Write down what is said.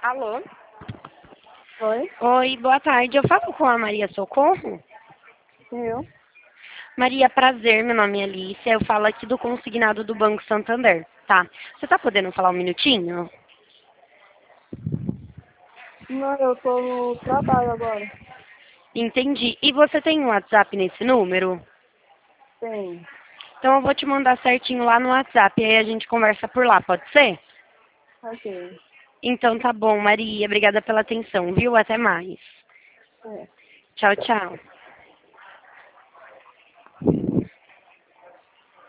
Alô? Oi? Oi, boa tarde. Eu falo com a Maria Socorro? Eu? Maria, prazer. Meu nome é Alicia. Eu falo aqui do consignado do Banco Santander. Tá. Você tá podendo falar um minutinho? Não, eu tô no trabalho agora. Entendi. E você tem um WhatsApp nesse número? Tem. Então eu vou te mandar certinho lá no WhatsApp. Aí a gente conversa por lá, pode ser? Ok. Então tá bom, Maria. Obrigada pela atenção, viu? Até mais. É. Tchau, tchau.